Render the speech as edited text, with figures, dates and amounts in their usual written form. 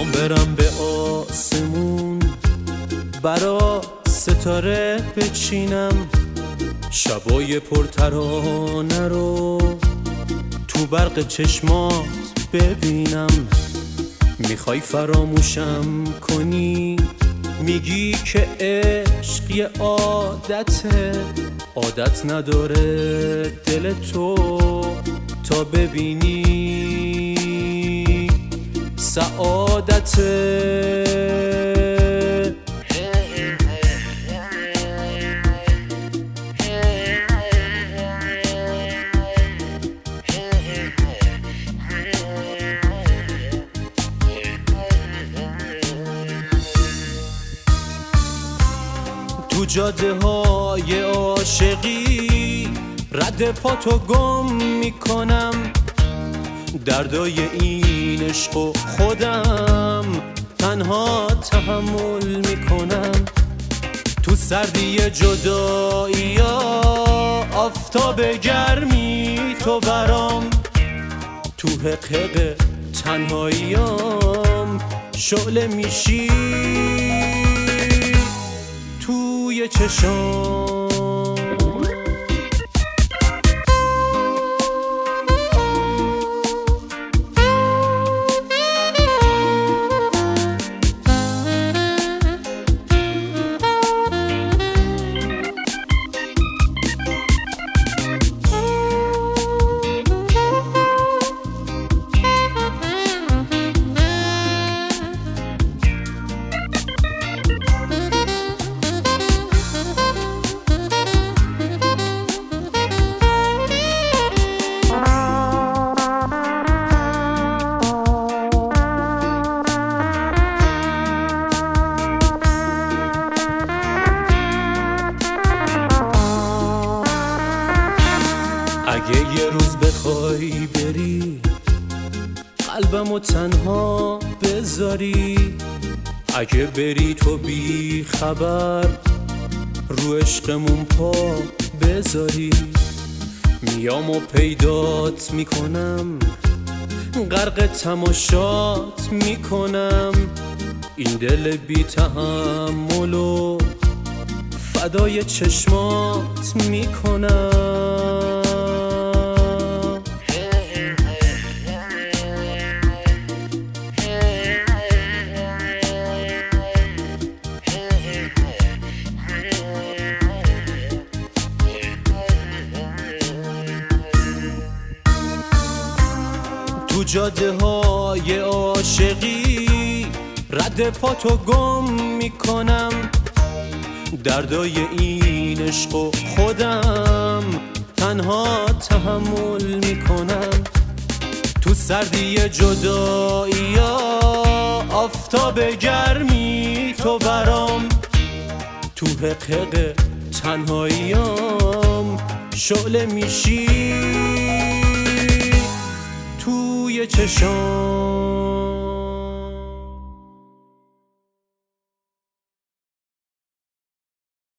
میخوام برم به آسمون، برا ستاره بچینم، شبای پرترانه رو تو برق چشمات ببینم. میخوای فراموشم کنی، میگی که عشق یه عادته، عادت نداره دل تو تا ببینی سعادته. تو جاده های عاشقی رد پاتو گم میکنم، دردای این عشق و خودم تنها تحمل میکنم. تو سردی جدایی آفتاب گرمی تو برام، تو حقیق تنهاییام شعله میشی توی چشام. اگه یه روز بخوای بری قلبمو تنها بذاری، اگه بری تو بی خبر رو عشقمون پا بذاری، میام و پیدات میکنم، غرق تماشات میکنم، این دل بی تحملو فدای چشمات میکنم. تو جاده های عاشقی رد پاتو گم میکنم، دردای این عشق و خودم تنها تحمل میکنم. تو سردی جدایی آفتاب گرمی تو برام، تو حقیق تنهاییام شعله میشی توی چشام.